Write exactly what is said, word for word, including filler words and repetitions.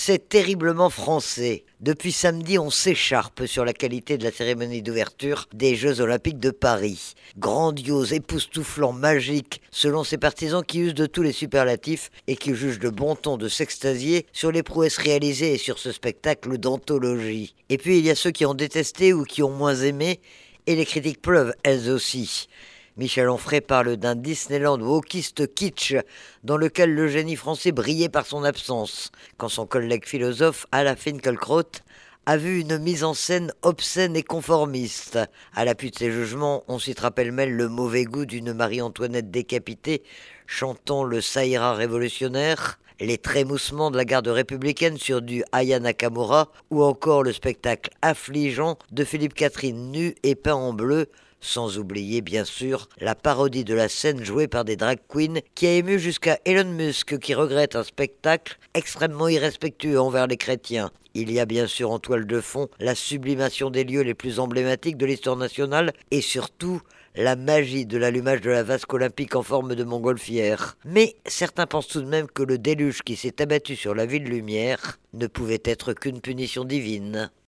C'est terriblement français. Depuis samedi, on s'écharpe sur la qualité de la cérémonie d'ouverture des Jeux Olympiques de Paris. Grandiose, époustouflant, magique, selon ses partisans qui usent de tous les superlatifs et qui jugent de bon ton de s'extasier sur les prouesses réalisées et sur ce spectacle d'anthologie. Et puis il y a ceux qui ont détesté ou qui ont moins aimé, et les critiques pleuvent elles aussi. Michel Onfray parle d'un Disneyland wokiste kitsch dans lequel le génie français brillait par son absence, quand son collègue philosophe Ala Finkielkraut a vu une mise en scène obscène et conformiste. À l'appui de ses jugements, on citera pêle-mêle le mauvais goût d'une Marie-Antoinette décapitée chantant le Ça ira révolutionnaire, les trémoussements de la garde républicaine sur du Aya Nakamura, ou encore le spectacle affligeant de Philippe Catherine nu et peint en bleu, sans oublier bien sûr la parodie de la scène jouée par des drag queens qui a ému jusqu'à Elon Musk qui regrette un spectacle extrêmement irrespectueux envers les chrétiens. Il y a bien sûr en toile de fond la sublimation des lieux les plus emblématiques de l'histoire nationale et surtout la magie de l'allumage de la vasque olympique en forme de montgolfière. Mais certains pensent tout de même que le déluge qui s'est abattu sur la ville lumière ne pouvait être qu'une punition divine.